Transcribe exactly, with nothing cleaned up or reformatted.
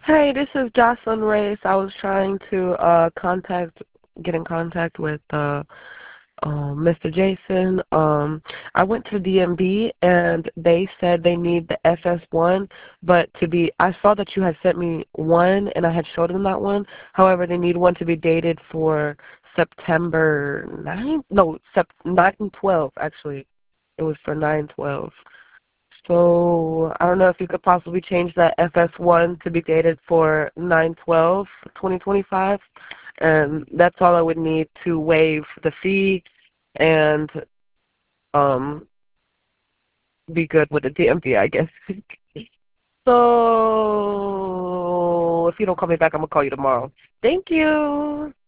Hey, this is Jocelyn Race. I was trying to uh contact, get in contact with uh, uh Mister Jason. Um, I went to D M V and they said they need the F S one, but to be, I saw that you had sent me one and I had showed them that one. However, they need one to be dated for September ninth. No, Sep nine twelve actually. It was for nine twelve. So I don't know if you could possibly change that F S one to be dated for nine twelve twenty twenty-five, and that's all I would need to waive the fee and um be good with the D M V, I guess. So if you don't call me back, I'm gonna call you tomorrow. Thank you.